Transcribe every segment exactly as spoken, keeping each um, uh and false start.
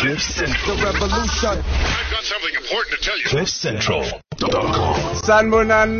Cliff Central. The revolution. I've got something important to tell you. Cliff Central dot com. Sanbonani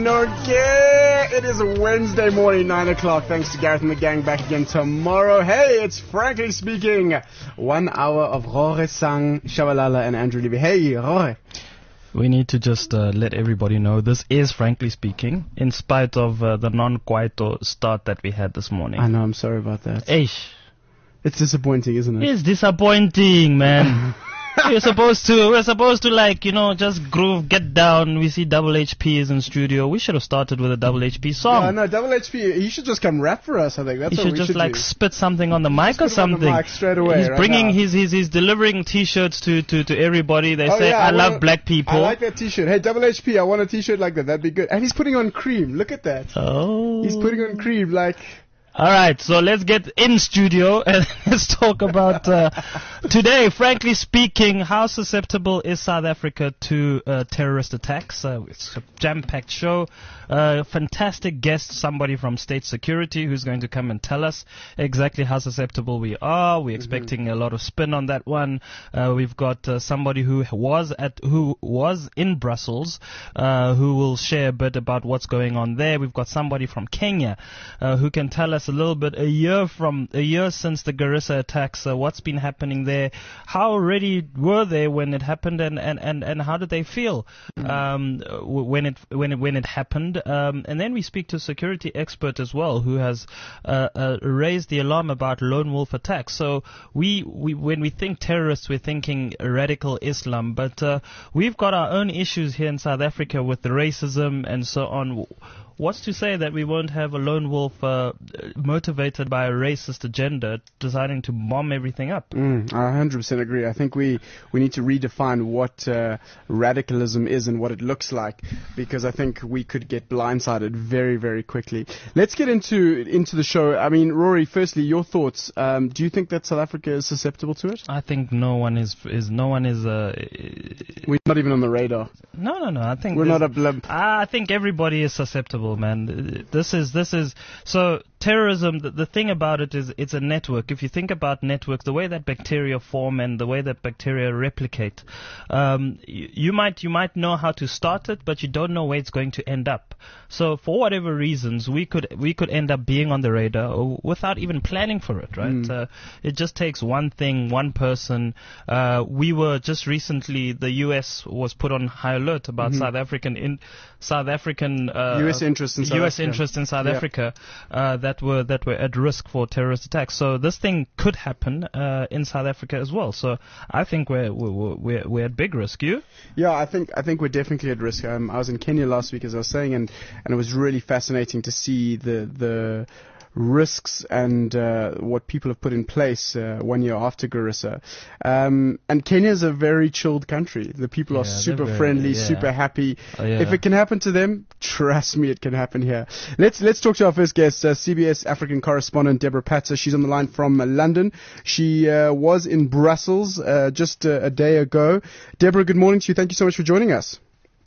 Nonke. It is a Wednesday morning, nine o'clock. Thanks to Gareth and the gang, back again tomorrow. Hey, it's Frankly Speaking. One hour of Rore Sang, Shabalala and Andrew Levy. Hey, Rore. We need to just uh, let everybody know this is Frankly Speaking, in spite of uh, the non-Kwaito start that we had this morning. I know, I'm sorry about that. Eish. It's disappointing, isn't it? It's disappointing, man. We're supposed to, we're supposed to like, you know, just groove, get down. We see Double H P is in studio. We should have started with a Double H P song. No, no, Double H P, he should just come rap for us, I think. That's he what should we just should like do. spit something on the mic or Spit on the something. mic straight away, He's right bringing now. his, he's, he's delivering t-shirts to, to, to everybody. They Oh, say, yeah, I, I love wanna- black people. I like that t-shirt. Hey, Double H P, I want a t-shirt like that. That'd be good. And he's putting on cream. Look at that. Oh. He's putting on cream like... All right, so let's get in studio and let's talk about uh, today. Frankly speaking, how susceptible is South Africa to uh, terrorist attacks? Uh, it's a jam-packed show. Uh, fantastic guest, somebody from State Security, who's going to come and tell us exactly how susceptible we are. We're expecting mm-hmm. a lot of spin on that one. Uh, we've got uh, somebody who was at who was in Brussels, uh, who will share a bit about what's going on there. We've got somebody from Kenya uh, who can tell us a little bit, a year from a year since the Garissa attacks, uh, what's been happening there, how ready were they when it happened, and, and, and, and how did they feel um, w- when it when it when it happened? Um, and then we speak to a security expert as well, who has uh, uh, raised the alarm about lone wolf attacks. So we, we when we think terrorists, we're thinking radical Islam, but uh, we've got our own issues here in South Africa with the racism and so on. What's to say that we won't have a lone wolf uh, motivated by a racist agenda deciding to bomb everything up? Mm, I one hundred percent agree. I think we, we need to redefine what uh, radicalism is and what it looks like, because I think we could get blindsided very, very quickly. Let's get into into the show. I mean, Rory, firstly, your thoughts. Um, do you think that South Africa is susceptible to it? I think no one is. is no one is. Uh, We're not even on the radar. No, no, no. I think we're not a blimp. I think everybody is susceptible, man. This is this is so terrorism. The, the thing about it is it's a network. If you think about networks, the way that bacteria form and the way that bacteria replicate, um, you, you might you might know how to start it, but you don't know where it's going to end up. So for whatever reasons, we could we could end up being on the radar without even planning for it, right? Mm. Uh, it just takes one thing, one person. Uh, we were just recently, the U S was put on high alert about mm-hmm. South African in South African uh, U S interests in South U S Africa. interests in South yeah. Africa uh, that were that were at risk for terrorist attacks. So this thing could happen uh, in South Africa as well. So I think we're we're we're, we're at big risk. You? Yeah, I think I think we're definitely at risk. Um, I was in Kenya last week, as I was saying, and, and it was really fascinating to see the the. risks and uh, what people have put in place uh, one year after Garissa. Um, and Kenya is a very chilled country. The people yeah, are super very, friendly, yeah. super happy. Oh, yeah. If it can happen to them, trust me, it can happen here. Let's let's talk to our first guest, uh, C B S African correspondent Deborah Patzer. She's on the line from uh, London. She uh, was in Brussels uh, just uh, a day ago. Deborah, good morning to you. Thank you so much for joining us.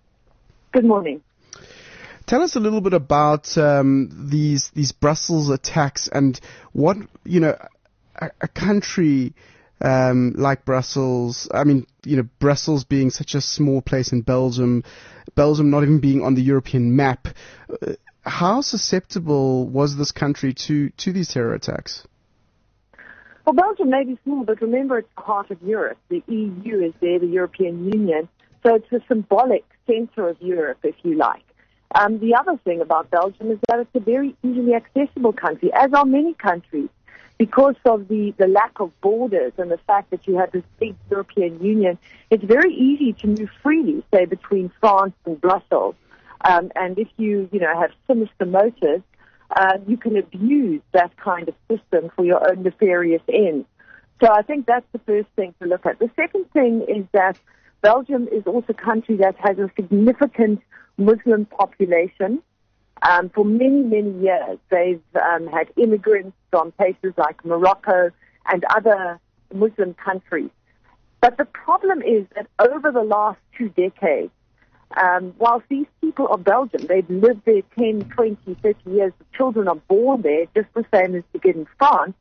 Good morning. Tell us a little bit about um, these these Brussels attacks and what, you know, a, a country um, like Brussels, I mean, you know, Brussels being such a small place in Belgium, Belgium not even being on the European map. Uh, how susceptible was this country to, to these terror attacks? Well, Belgium may be small, but remember it's part of Europe. The E U is there, the European Union. So it's a symbolic center of Europe, if you like. Um, the other thing about Belgium is that it's a very easily accessible country, as are many countries, because of the, the lack of borders and the fact that you have this big European Union. It's very easy to move freely, say, between France and Brussels. Um, and if you, you know, have sinister motives, uh, you can abuse that kind of system for your own nefarious ends. So I think that's the first thing to look at. The second thing is that Belgium is also a country that has a significant Muslim population. Um, for many, many years, they've um, had immigrants from places like Morocco and other Muslim countries. But the problem is that over the last two decades, um, whilst these people are Belgian, they've lived there ten, twenty, thirty years, the children are born there, just the same as you get in France,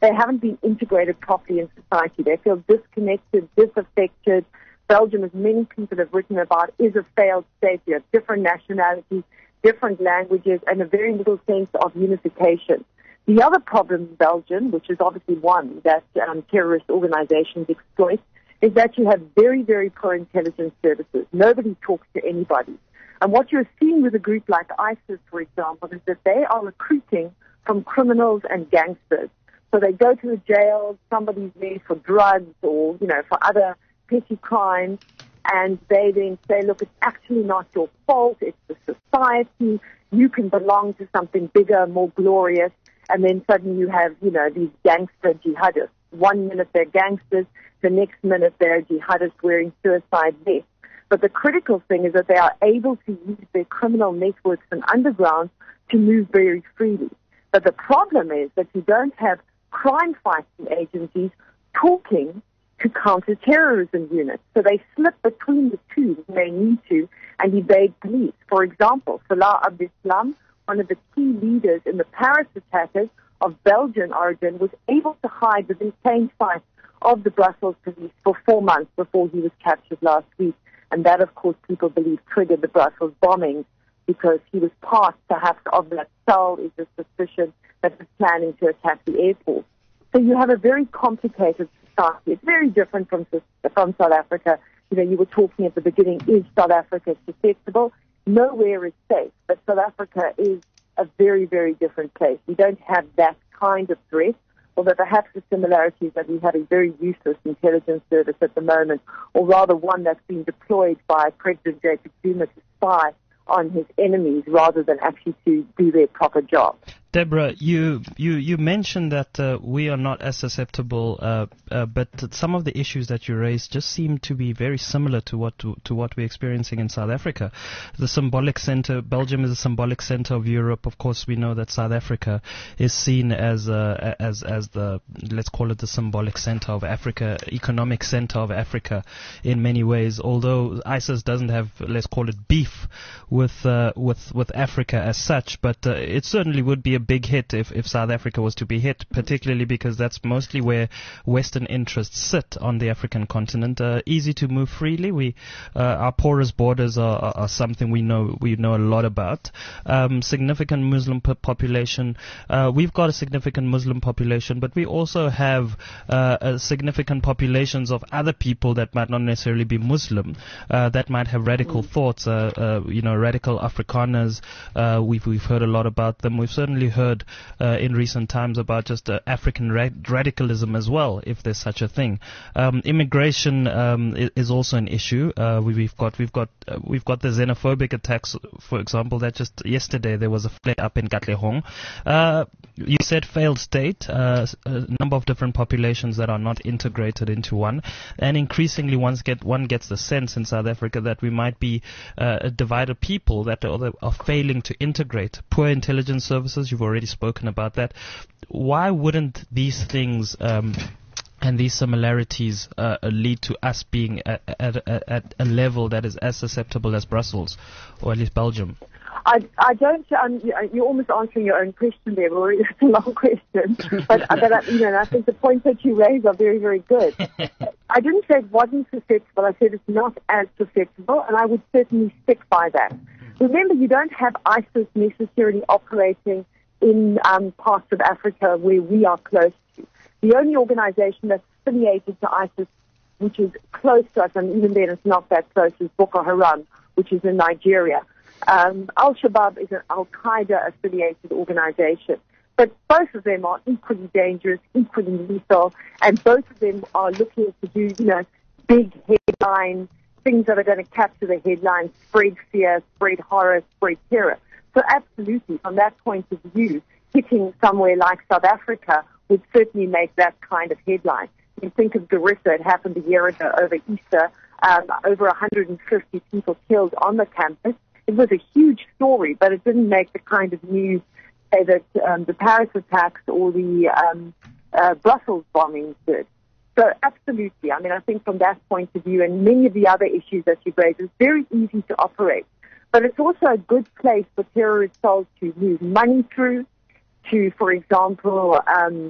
they haven't been integrated properly in society. They feel disconnected, disaffected. Belgium, as many people have written about, is a failed state. You have different nationalities, different languages, and a very little sense of unification. The other problem in Belgium, which is obviously one that um, terrorist organizations exploit, is that you have very, very poor intelligence services. Nobody talks to anybody. And what you're seeing with a group like ISIS, for example, is that they are recruiting from criminals and gangsters. So they go to the jail, somebody's there for drugs or, you know, for other petty crimes, and they then say, look, it's actually not your fault, it's the society, you can belong to something bigger, more glorious, and then suddenly you have, you know, these gangster jihadists. One minute they're gangsters, the next minute they're jihadists wearing suicide vests. But the critical thing is that they are able to use their criminal networks and underground to move very freely. But the problem is that you don't have crime-fighting agencies talking to counter-terrorism units. So they slip between the two when they need to and evade police. For example, Salah Abdeslam, one of the key leaders in the Paris attackers of Belgian origin, was able to hide within plain sight of the Brussels police for four months before he was captured last week. And that, of course, people believe triggered the Brussels bombings because he was part, perhaps, of that cell, is the suspicion that was planning to attack the airport. So you have a very complicated society. It's very different from from South Africa. You know, you were talking at the beginning, is South Africa susceptible? Nowhere is safe, but South Africa is a very, very different place. We don't have that kind of threat, although perhaps the similarities that we have a very useless intelligence service at the moment, or rather one that's been deployed by President Jacob Zuma to spy on his enemies rather than actually to do their proper job. Deborah, you, you, you mentioned that uh, we are not as susceptible, uh, uh, but some of the issues that you raised just seem to be very similar to what to, to what we're experiencing in South Africa. The symbolic center, Belgium is a symbolic center of Europe. Of course, we know that South Africa is seen as uh, as as the, let's call it the symbolic center of Africa, economic center of Africa in many ways. Although ISIS doesn't have, let's call it, beef with uh, with with Africa as such, but uh, it certainly would be a big hit if, if South Africa was to be hit, particularly because that's mostly where Western interests sit on the African continent. Uh, easy to move freely. We, uh, our porous borders are, are, are something we know we know a lot about. Um, significant Muslim po- population. Uh, we've got a significant Muslim population, but we also have uh, a significant populations of other people that might not necessarily be Muslim, uh, that might have radical mm. thoughts. Uh, uh, you know, radical Afrikaners. Uh, we've we've heard a lot about them. We've certainly heard uh, in recent times about just uh, African ra- radicalism as well, if there's such a thing. Um, immigration um, is, is also an issue. Uh, we, we've got we've got uh, we've got the xenophobic attacks, for example. That just yesterday there was a flare up in Katlehong. Uh, you said failed state, uh, a number of different populations that are not integrated into one, and increasingly one get one gets the sense in South Africa that we might be uh, a divided people that are, are failing to integrate. Poor intelligence services. You've already spoken about that. Why wouldn't these things um, and these similarities uh, lead to us being at, at, at a level that is as susceptible as Brussels, or at least Belgium? I, I don't, um, you're almost answering your own question there, Rory. It's a long question. But, but I, you know, I think the points that you raise are very, very good. I didn't say it wasn't susceptible. I said it's not as susceptible, and I would certainly stick by that. Remember, you don't have ISIS necessarily operating in um, parts of Africa where we are close to. The only organization that's affiliated to ISIS, which is close to us, and even then it's not that close, is Boko Haram, which is in Nigeria. Um, Al-Shabaab is an Al-Qaeda-affiliated organization. But both of them are equally dangerous, equally lethal, and both of them are looking to do, you know, big headlines, things that are going to capture the headlines, spread fear, spread horror, spread terror. So absolutely, from that point of view, hitting somewhere like South Africa would certainly make that kind of headline. You think of Garissa, it happened a year ago over Easter, um, over one hundred fifty people killed on the campus. It was a huge story, but it didn't make the kind of news, say, that um, the Paris attacks or the um, uh, Brussels bombings did. So absolutely, I mean, I think from that point of view and many of the other issues that you've raised, it's very easy to operate. But it's also a good place for terrorist cells to move money through, to, for example, um,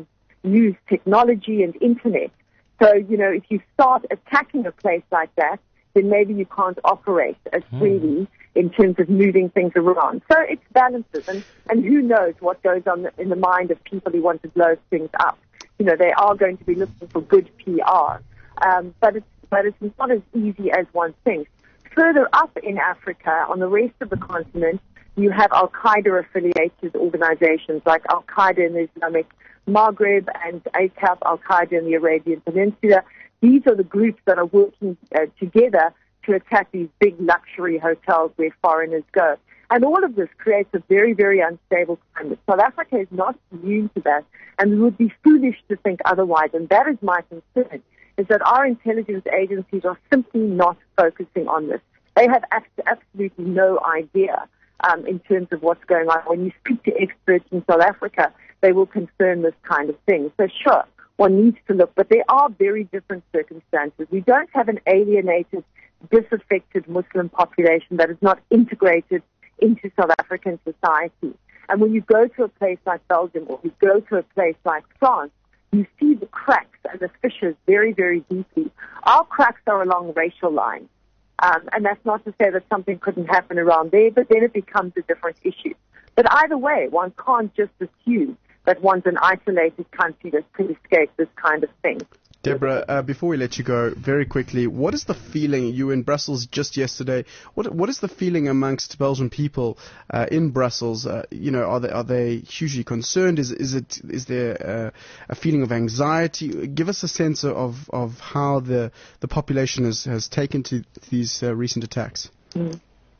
use technology and internet. So, you know, if you start attacking a place like that, then maybe you can't operate as freely in terms of moving things around. So it's balances, and, and who knows what goes on in the mind of people who want to blow things up. You know, they are going to be looking for good P R, um, but it's but it's not as easy as one thinks. Further up in Africa, on the rest of the continent, you have Al-Qaeda-affiliated organizations like Al-Qaeda in the Islamic Maghreb and A K A F, Al-Qaeda in the Arabian Peninsula. These are the groups that are working uh, together to attack these big luxury hotels where foreigners go. And all of this creates a very, very unstable climate. South Africa is not immune to that, and we would be foolish to think otherwise. And that is my concern, is that our intelligence agencies are simply not focusing on this. They have absolutely no idea um, in terms of what's going on. When you speak to experts in South Africa, they will confirm this kind of thing. So sure, one needs to look, but there are very different circumstances. We don't have an alienated, disaffected Muslim population that is not integrated into South African society. And when you go to a place like Belgium or you go to a place like France, you see the cracks and the fissures very, very deeply. Our cracks are along racial lines. Um, and that's not to say that something couldn't happen around there, but then it becomes a different issue. But either way, one can't just assume that one's an isolated country that could escape this kind of thing. Deborah, uh, before we let you go, very quickly, what is the feeling? You were in Brussels just yesterday. What what is the feeling amongst Belgian people uh, in Brussels? Uh, you know, are they are they hugely concerned? Is is it is there uh, a feeling of anxiety? Give us a sense of of how the the population has has taken to these uh, recent attacks. Mm.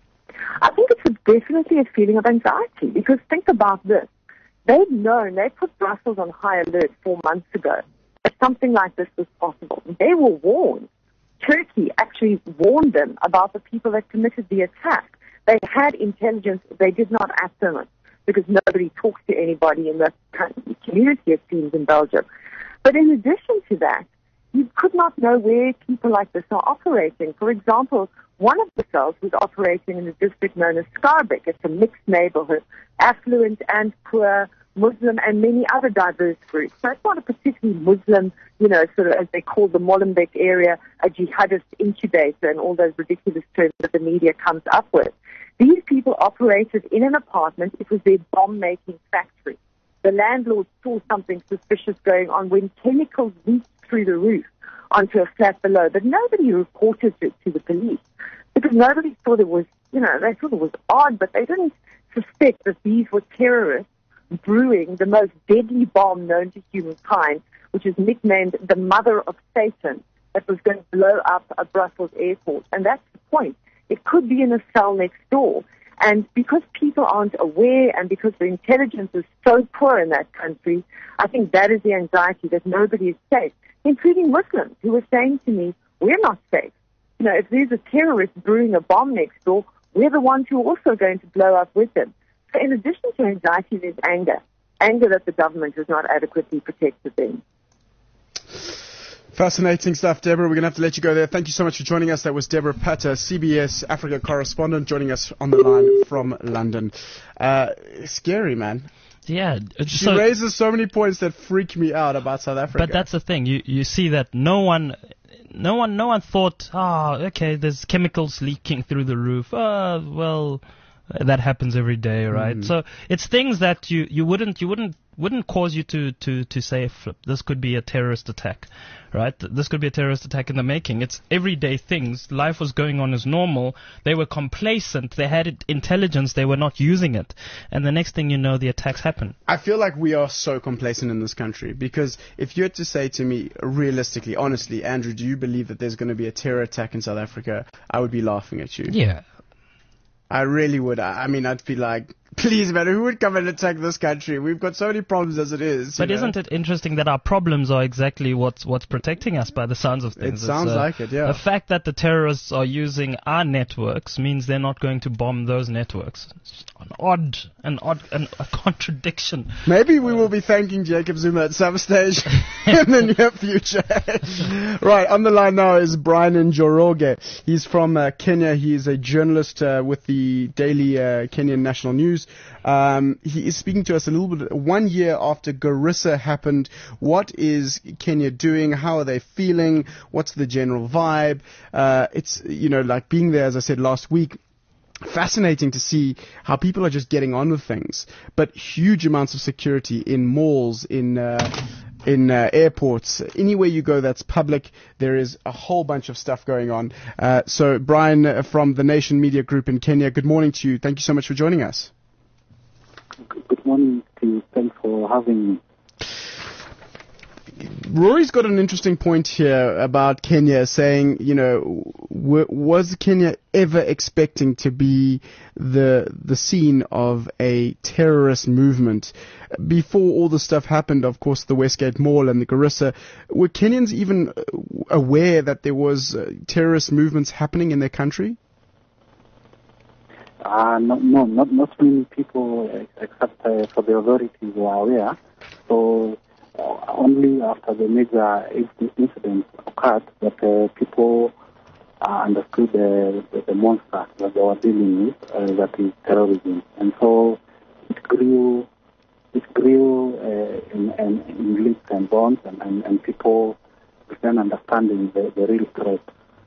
I think it's a, definitely a feeling of anxiety, because think about this: they've known, they put Brussels on high alert four months ago. Something like this was possible. They were warned. Turkey actually warned them about the people that committed the attack. They had intelligence. They did not act on it because nobody talks to anybody in the community, it seems, in Belgium. But in addition to that, you could not know where people like this are operating. For example, one of the cells was operating in a district known as Schaerbeek. It's a mixed neighborhood, affluent and poor, Muslim and many other diverse groups. So it's not a particularly Muslim, you know, sort of as they call the Molenbeek area, a jihadist incubator and all those ridiculous terms that the media comes up with. These people operated in an apartment. It was their bomb-making factory. The landlord saw something suspicious going on when chemicals leaked through the roof onto a flat below, but nobody reported it to the police because nobody thought it was, you know, they thought it was odd, but they didn't suspect that these were terrorists brewing the most deadly bomb known to humankind, which is nicknamed the Mother of Satan, that was going to blow up a Brussels airport. And that's the point. It could be in a cell next door. And because people aren't aware and because the intelligence is so poor in that country, I think that is the anxiety that nobody is safe, including Muslims who were saying to me, we're not safe. You know, if there's a terrorist brewing a bomb next door, we're the ones who are also going to blow up with them. In addition to anxiety, there's anger. Anger that the government has not adequately protected them. Fascinating stuff, Deborah. We're going to have to let you go there. Thank you so much for joining us. That was Deborah Patter, C B S Africa correspondent, joining us on the line from London. Uh, scary, man. Yeah. She so, raises so many points that freak me out about South Africa. But that's the thing. You you see that no one... No one, no one thought, oh, okay, there's chemicals leaking through the roof. Oh, well... That happens every day, right? Mm. So it's things that you, you wouldn't you wouldn't wouldn't cause you to, to, to say, flip, this could be a terrorist attack, right? This could be a terrorist attack in the making. It's everyday things. Life was going on as normal. They were complacent. They had intelligence. They were not using it. And the next thing you know, the attacks happen. I feel like we are so complacent in this country because if you had to say to me, realistically, honestly, Andrew, do you believe that there's going to be a terror attack in South Africa? I would be laughing at you. Yeah. I really would. I mean, I'd be like, please, man, who would come and attack this country? We've got so many problems as it is. But know? Isn't it interesting that our problems are exactly what's what's protecting us by the sounds of things? It sounds uh, like it, yeah. The fact that the terrorists are using our networks means they're not going to bomb those networks. It's an odd, an odd, an, a contradiction. Maybe we will be thanking Jacob Zuma at some stage in the near future. Right, on the line now is Brian Njoroge. He's from uh, Kenya. He is a journalist uh, with the daily uh, Kenyan National News. News. Um, he is speaking to us a little bit one year after Garissa happened. What is Kenya doing? How are they feeling? What's the general vibe? Uh, it's, you know, like being there, as I said last week, fascinating to see how people are just getting on with things, but huge amounts of security in malls, in uh, in uh, airports, anywhere you go that's public, there is a whole bunch of stuff going on. Uh, so, Brian uh, from the Nation Media Group in Kenya, good morning to you. Thank you so much for joining us. Good morning to you. Thanks for having me. Rory's got an interesting point here about Kenya, saying, you know, w- was Kenya ever expecting to be the the scene of a terrorist movement? Before all this stuff happened, of course, the Westgate Mall and the Garissa, were Kenyans even aware that there was uh, terrorist movements happening in their country? Uh, no, no, not, not many people, except uh, for the authorities, were aware. So, Uh, only after the major incident occurred that uh, people uh, understood the, the, the monster that they were dealing with, uh, that is terrorism. And so it grew, it grew uh, in, in, in leaps and bounds, and, and, and people began understanding the, the real threat.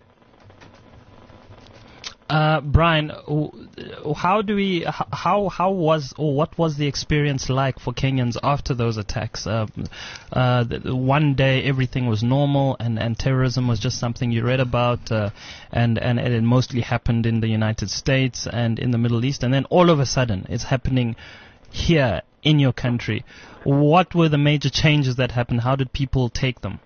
Uh, Brian, how do we, how, how was, or what was the experience like for Kenyans after those attacks? Uh, uh, one day everything was normal, and, and terrorism was just something you read about, uh, and, and it mostly happened in the United States and in the Middle East, and then all of a sudden it's happening here in your country. What were the major changes that happened? How did people take them?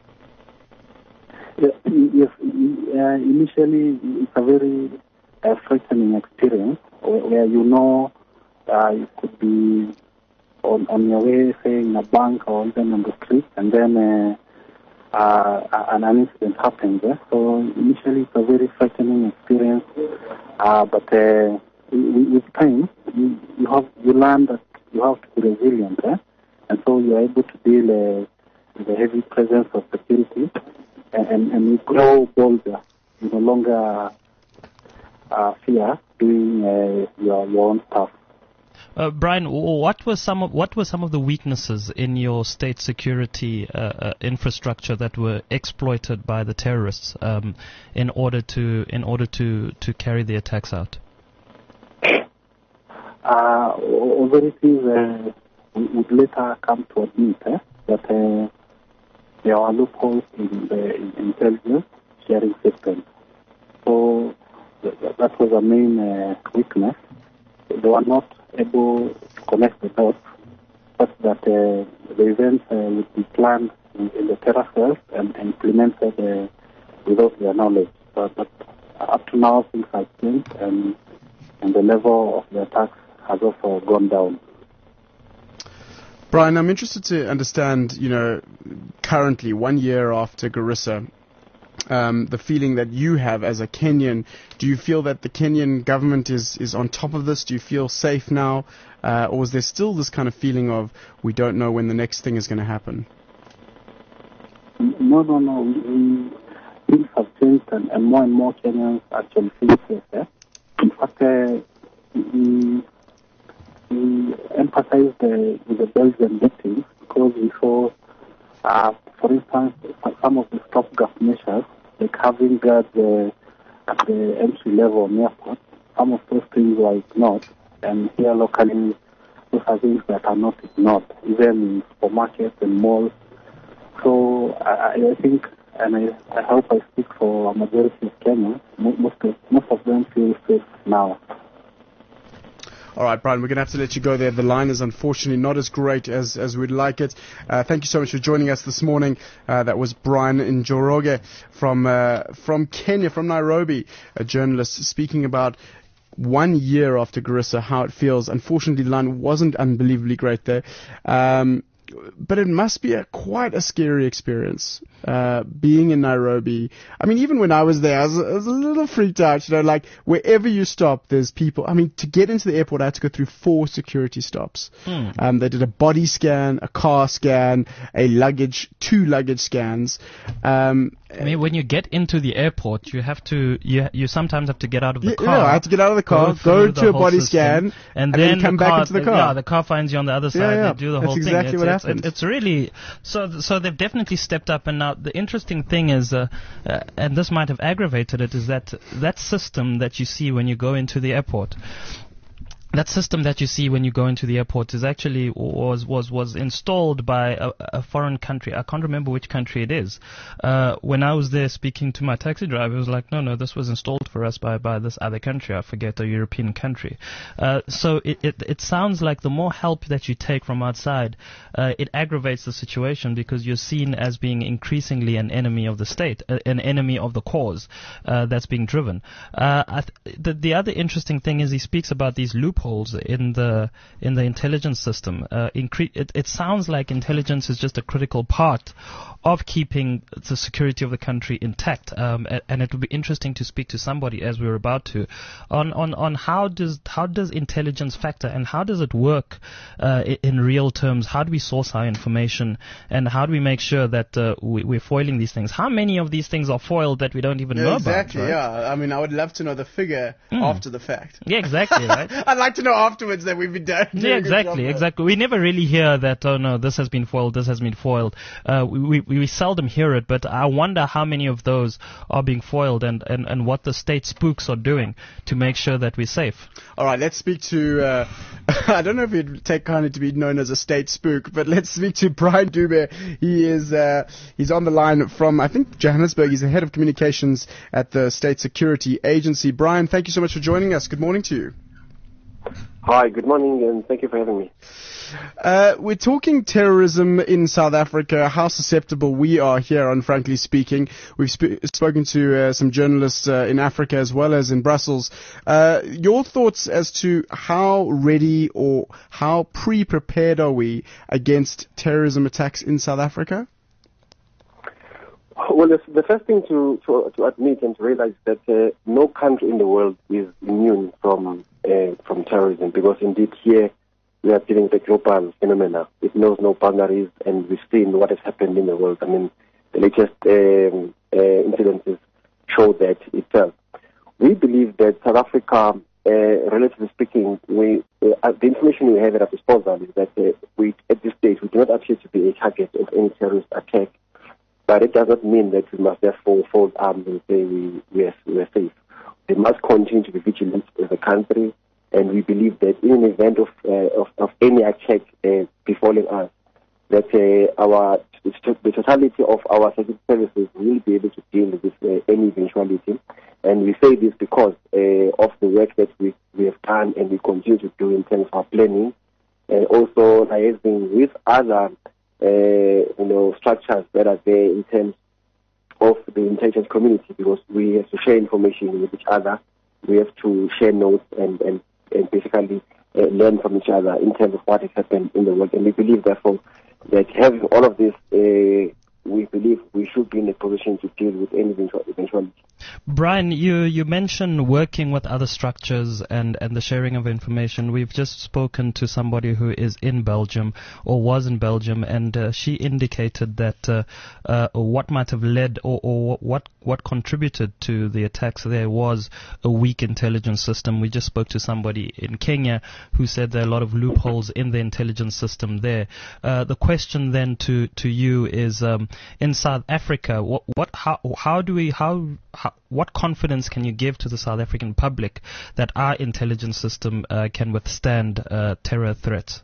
Yes, yes uh, initially it's a very uh, frightening experience where, where you know uh, you could be on, on your way, say in a bank or even on the street, and then uh, uh, an incident happens. Eh? So initially it's a very frightening experience, uh, but uh, with time you, you have you learn that you have to be resilient, eh? And so you are able to deal uh, with the heavy presence of security. And, and you grow bolder. You no longer uh, fear doing uh, your, your own stuff. Uh, Brian, what were some of what were some of the weaknesses in your state security uh, uh, infrastructure that were exploited by the terrorists um, in order to in order to, to carry the attacks out? Uh, authorities uh, would later come to admit eh, that. Uh, There are loopholes in the in intelligence sharing system. So th- that was a main uh, weakness. They were not able to connect the dots, such that uh, the events uh, would be planned in, in the terror cells and implemented uh, without their knowledge. But, but up to now, things have changed, and, and the level of the attacks has also gone down. Brian, I'm interested to understand, you know, currently, one year after Garissa, um, the feeling that you have as a Kenyan. Do you feel that the Kenyan government is, is on top of this? Do you feel safe now? Uh, or is there still this kind of feeling of we don't know when the next thing is going to happen? No, no, no. We, things have changed, and, and more and more Kenyans actually feel safe. Eh? In fact, uh, we, we emphasized uh, with the Belgian victims because we saw, uh, for instance, some of the stopgap measures, like having guards uh, at the entry level on airport. Some of those things were ignored, and here locally, those are things that are not ignored, even in supermarkets and malls. So I, I think, and I, I hope I speak for a majority of Kenyans, most of, most of them feel safe now. All right, Brian, we're going to have to let you go there. The line is unfortunately not as great as, as we'd like it. Uh, thank you so much for joining us this morning. Uh, that was Brian Njoroge from uh, from Kenya, from Nairobi, a journalist speaking about one year after Garissa, how it feels. Unfortunately, the line wasn't unbelievably great there. Um, but it must be a quite a scary experience, uh, being in Nairobi. I mean, even when I was there, I was, I was a little freaked out, you know, like wherever you stop, there's people. I mean, to get into the airport, I had to go through four security stops. Hmm. Um, they did a body scan, a car scan, a luggage, two luggage scans. Um, I mean, when you get into the airport, you have to, you you sometimes have to get out of the Yeah, car. no, I had to get out of the car, through go the to a whole body system, scan, and, and then, then come the back car, into the car. Yeah, the car finds you on the other side. Yeah, yeah. They do the That's whole exactly thing. what It's, happens. it's, it's really so. So they've definitely stepped up. And now the interesting thing is, uh, uh, and this might have aggravated it, is that that system that you see when you go into the airport. That system that you see when you go into the airport is actually was was was installed by a, a foreign country. I can't remember which country it is. Uh, when I was there speaking to my taxi driver, he was like, "No, no, this was installed for us by by this other country. I forget, a European country." Uh, so it, it it sounds like the more help that you take from outside, uh, it aggravates the situation because you're seen as being increasingly an enemy of the state, uh, an enemy of the cause uh, that's being driven. Uh, I th- the the other interesting thing is he speaks about these loopholes in the in the intelligence system. Uh, incre- it, it sounds like intelligence is just a critical part of keeping the security of the country intact. Um, and, and it would be interesting to speak to somebody, as we were about to, on, on, on how does how does intelligence factor and how does it work uh, in, in real terms? How do we source our information and how do we make sure that uh, we, we're foiling these things? How many of these things are foiled that we don't even Yeah, know exactly, about? Exactly. Yeah. I mean, I would love to know the figure Mm. after the fact. Yeah, exactly. Right. I'd like to know afterwards that we've been done. Yeah, exactly, exactly. We never really hear that, oh no, this has been foiled, this has been foiled. Uh, we, we, we seldom hear it, but I wonder how many of those are being foiled and, and, and what the state spooks are doing to make sure that we're safe. All right, let's speak to, uh, I don't know if it'd take kindly to be known as a state spook, but let's speak to Brian Dube. He is, uh, he's on the line from, I think, Johannesburg. He's the head of communications at the State Security Agency. Brian, thank you so much for joining us. Good morning to you. Hi, good morning, and thank you for having me. Uh, we're talking terrorism in South Africa, how susceptible we are here on Frankly Speaking. We've sp- spoken to uh, some journalists uh, in Africa as well as in Brussels. Uh, your thoughts as to how ready or how pre-prepared are we against terrorism attacks in South Africa? Well, the, the first thing to, to, to admit and to realize that uh, no country in the world is immune from uh, from terrorism, because indeed here we are dealing with a global phenomena. It knows no boundaries, and we've seen what has happened in the world. I mean, the latest um, uh, incidences show that itself. We believe that South Africa, uh, relatively speaking, we uh, the information we have at our disposal is that uh, we, at this stage, we do not appear to be a target of any terrorist attack. But it does not mean that we must therefore fold arms and say we, we, are, we are safe. We must continue to be vigilant as a country, and we believe that in an event of uh, of, of any attack uh, befalling us, that uh, our the totality of our security services will be able to deal with uh, any eventuality. And we say this because uh, of the work that we, we have done and we continue to do in terms of our planning, and also liaising with other Uh, you know, structures that are there in terms of the intelligence community, because we have to share information with each other. We have to share notes and, and, and basically uh, learn from each other in terms of what has happened in the world. And we believe, therefore, that having all of this, uh, we believe we should be in a position to deal with any eventuality. Brian, you, you mentioned working with other structures and, and the sharing of information. We've just spoken to somebody who is in Belgium or was in Belgium, and uh, she indicated that uh, uh, what might have led or, or what what contributed to the attacks there was a weak intelligence system. We just spoke to somebody in Kenya who said there are a lot of loopholes in the intelligence system there. Uh, the question then to, to you is, um, in South Africa, what, what how how do we how How, what confidence can you give to the South African public that our intelligence system uh, can withstand uh, terror threats?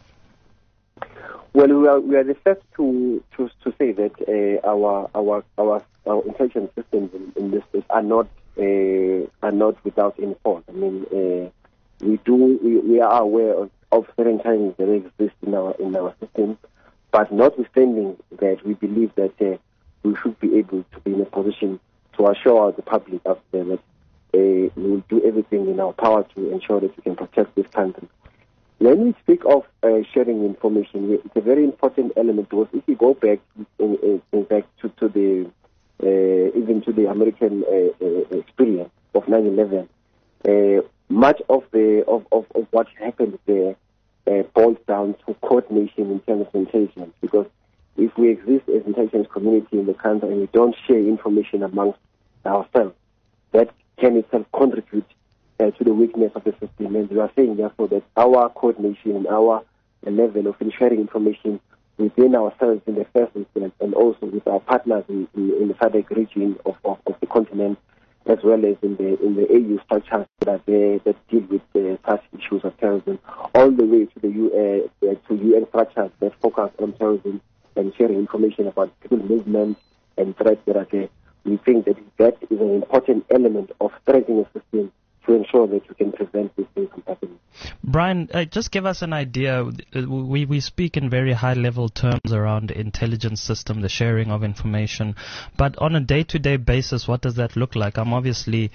Well, we are, we are the first to to, to say that uh, our our our our intelligence systems in, in this space are not uh, are not without any fault. I mean, uh, we do we, we are aware of, of certain challenges that exist in our in our system, but notwithstanding that, we believe that uh, we should be able to be in a position to assure the public out there that uh, we will do everything in our power to ensure that we can protect this country. When we speak of uh, sharing information, it's a very important element, because if you go back, in, in, in fact, to, to the uh, even to the American uh, uh, experience of nine eleven, uh, much of the of, of, of what happened there uh, boils down to coordination in terms of intelligence, because if we exist as intelligence community in the country and we don't share information amongst ourselves, that can itself contribute uh, to the weakness of the system. And we are saying, therefore, that our coordination and our uh, level of sharing information within ourselves in the first instance, and also with our partners in, in, in the S A D C region of, of, of the continent, as well as in the in the A U structures that are there that deal with uh, such issues of terrorism, all the way to the U, uh, to U N structures that focus on terrorism and sharing information about people movement and threats that are there. We think that that is an important element of strengthening the system to ensure that we can prevent these things from happening. Brian, uh, just give us an idea. We we speak in very high-level terms around intelligence system, the sharing of information, but on a day-to-day basis, what does that look like? I'm obviously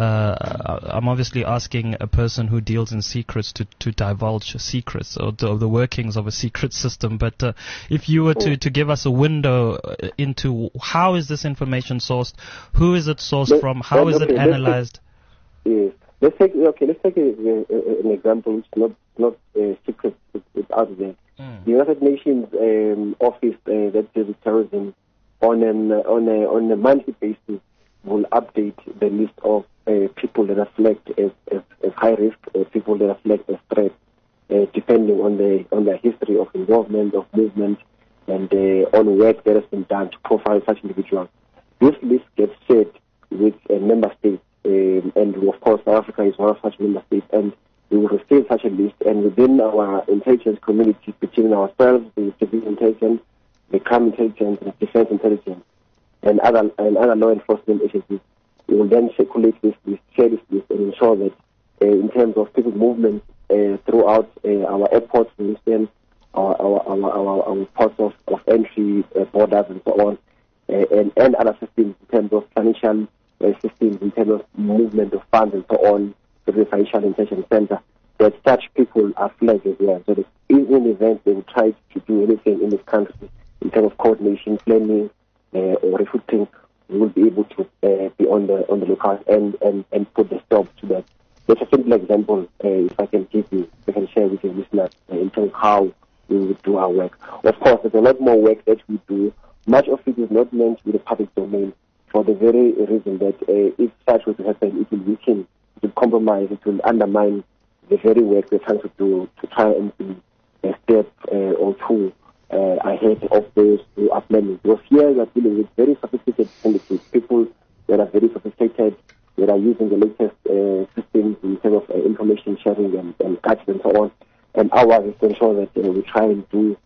uh, I'm obviously asking a person who deals in secrets to, to divulge secrets or the, the workings of a secret system. But uh, if you were to, to give us a window into how is this information sourced, who is it sourced Let, from, how is okay, it analyzed? Yes. Let's take okay. Let's take a, a, an example which is not not uh, secret. It's, it's out there. Mm. The United Nations um, office uh, that deals with terrorism on an on a on a monthly basis will update the list of uh, people that are flagged as, as, as high risk, uh, people that are flagged as threats, uh, depending on the on their history of involvement, of movement, and uh, on work that has been done to profile such individuals. This list gets shared with uh, member states. Um, and of course, South Africa is one of such member states, and we will receive such a list. And within our intelligence community, between ourselves, the civil intelligence, the crime intelligence, the defense intelligence, and other and other law enforcement agencies, we will then circulate this list, share this list, and ensure that, uh, in terms of people movement uh, throughout uh, our airports, for instance, our our our, our, our ports of, of entry, uh, borders, and so on, uh, and and other systems in terms of financial. Uh, systems in terms of movement of funds and so on to the Financial Intelligence Center, that such people are flagged as well. So that in an event they will try to do anything in this country in terms of coordination, planning, uh, or refuting, we will be able to uh, be on the on the lookout and, and, and put the stop to that. That's a simple example, uh, if I can give you, I can share with your listeners uh, in terms of how we would do our work. Of course, there's a lot more work that we do. Much of it is not meant to be the public domain, for the very reason that uh, if such were to happen, it will weaken, it will compromise, it will undermine the very work we're trying to do to try and be a step uh, or two uh, ahead of those who are planning. Because here we are dealing with very sophisticated syndicates, people that are very sophisticated, that are using the latest uh, systems in terms of uh, information sharing and, and gadgets and so on. And ours is to ensure that uh, we try and do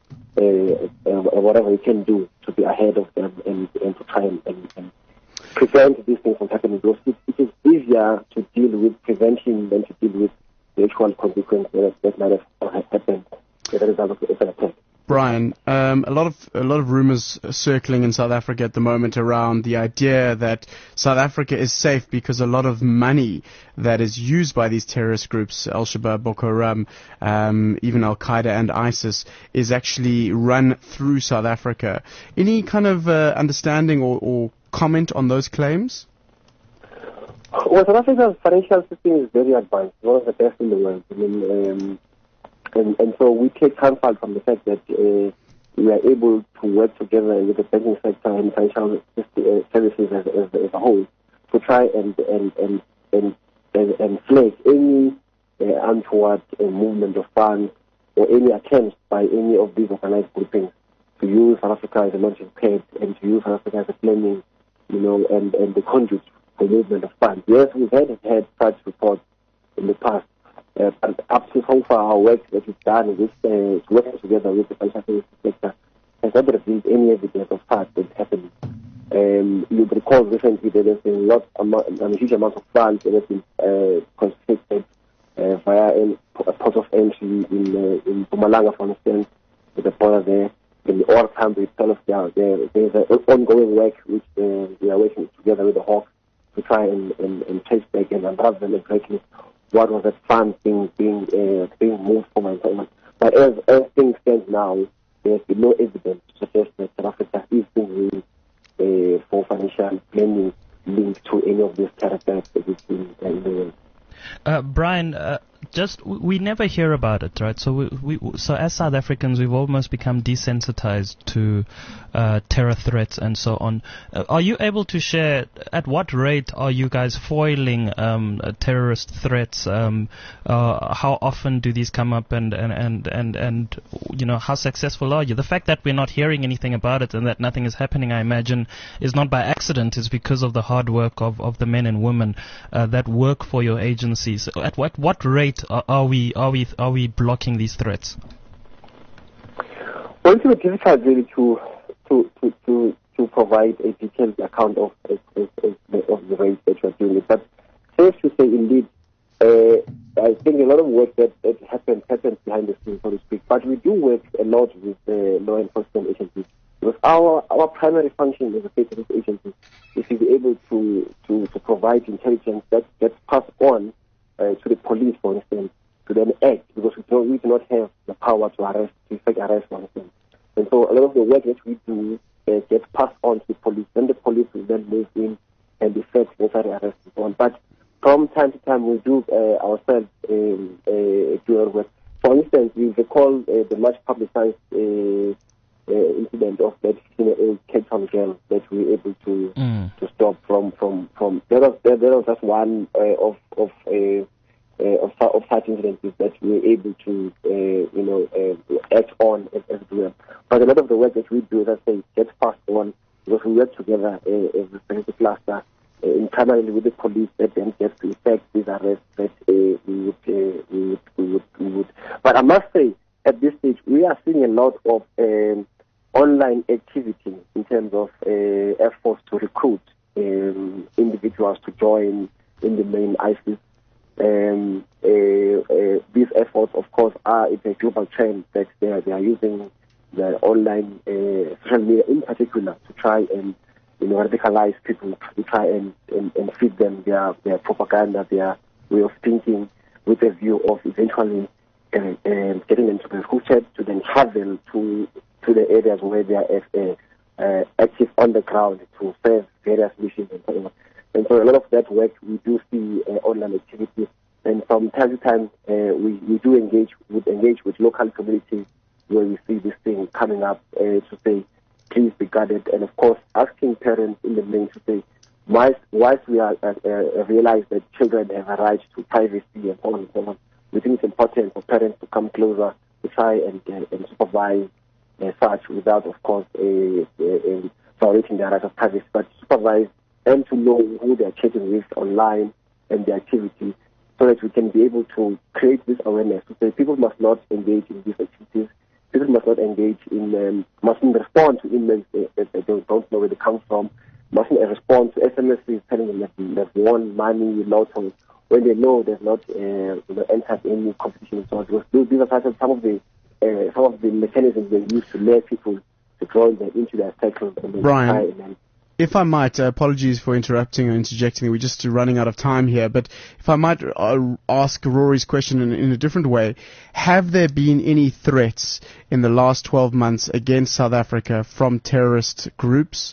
uh, uh, whatever we can do to be ahead of them and, and to try and, and, and prevent these things from happening. Because it, it is easier to deal with prevention than to deal with the actual consequences that, that might have happened as a result of an attack. Brian, um, a lot of a lot of rumors circling in South Africa at the moment around the idea that South Africa is safe because a lot of money that is used by these terrorist groups, Al-Shabaab, Boko Haram, um, even Al-Qaeda and ISIS, is actually run through South Africa. Any kind of uh, understanding or, or comment on those claims? Well, South Africa's financial system is very advanced, one of the best in the world. I mean, um, And, and so we take comfort from the fact that uh, we are able to work together with the banking sector and financial services as, as, as a whole to try and and and and, and, and flag any uh, untoward uh, movement of funds or any attempts by any of these organized groupings to use South Africa as a launching pad and to use South Africa as a planning, you know, and, and the conduit for movement of funds. Yes, we've had had such reports in the past. Uh, but up to so far, our work that we've done with uh, working together with the financial services sector has not revealed any evidence of such that happening. Um, you recall recently that there's been lot, amount, a huge amount of funds that have been uh, confiscated uh, via a port of entry in uh, in Mpumalanga, for instance, with the border there. In the Ore camp itself, there, there, there's an ongoing work which uh, we are working together with the Hawks to try and, and, and trace back and unravel them exactly what was that fund being being uh, being moved from and so on. But as, as things stand now, there's been no evidence to suggest that South Africa is being used uh, for financial planning linked to any of these characters that we've seen in the world. Uh, Brian, uh, just w- we never hear about it, right? So we, we so as South Africans, we've almost become desensitized to uh, terror threats and so on. Uh, are you able to share at what rate are you guys foiling um, uh, terrorist threats? Um, uh, how often do these come up, and, and, and, and, and you know, how successful are you? The fact that we're not hearing anything about it and that nothing is happening, I imagine, is not by accident. It's because of the hard work of, of the men and women uh, that work for your agencies. At what what rate are, are we are we are we blocking these threats? Well, it's very difficult really to to to to, to provide a detailed account of of, of, of the rate that you are doing it. But safe to say, indeed, uh, I think a lot of work that, that happens happens behind the scenes, so to speak. But we do work a lot with uh, law enforcement agencies. Because our our primary function as a state agency is to be able to, to, to provide intelligence that gets passed on uh, to the police, for instance, to then act, because we, don't, we do not have the power to arrest, to effect arrest, for instance. And so a lot of the work that we do uh, gets passed on to the police. Then the police will then move in and effect necessary arrest and so on. But from time to time, we do uh, ourselves um, uh, do our work. For instance, we recall uh, the much publicized uh, Uh, incident of that fifteen-year-old Cape Town girl that we were able to mm. to stop from from from. There was there, there was just one uh, of of uh, uh, of, of such incidents that we were able to uh, you know uh, act on as, as well. But a lot of the work that we do, as I say, gets passed on because we work together uh, as a security cluster, uh, in primarily with the police that then gets to effect these arrests that uh, we would uh, we would we would we would. But I must say, at this stage, we are seeing a lot of um, online activity in terms of uh, efforts to recruit um, individuals to join in the main ISIS. Um, uh, uh, these efforts, of course, are it's a global trend that they are, they are using the online uh, social media in particular to try and you know radicalize people, to try and, and, and feed them their, their propaganda, their way of thinking, with a view of eventually uh, uh, getting them to be recruited to then travel to to the areas where they are uh, uh, active on the ground to serve various missions and so on. And so a lot of that work we do see uh, online activity, and from time to time uh, we, we do engage with engage with local communities where we see this thing coming up uh, to say, please be guarded, and of course asking parents in the main to say, whilst, whilst we are uh, uh, realize that children have a right to privacy and so on and so on, we think it's important for parents to come closer to try and, uh, and supervise as such, without, of course, uh, uh, violating their right of privacy, but supervise and to know who they are chatting with online and their activity, so that we can be able to create this awareness. To say people must not engage in these activities, people must not engage in, um, mustn't respond to emails that they don't know where they come from, mustn't respond to S M Ses telling them that they've won money, lotto, when they know they've not uh, you know, entered any competition and so on. Because these are some of the Uh, some of the mechanisms they use to lure people to draw them into their cycles. And Brian, and if I might, uh, apologies for interrupting or interjecting, we're just running out of time here, but if I might uh, ask Rory's question in, in a different way, have there been any threats in the last twelve months against South Africa from terrorist groups?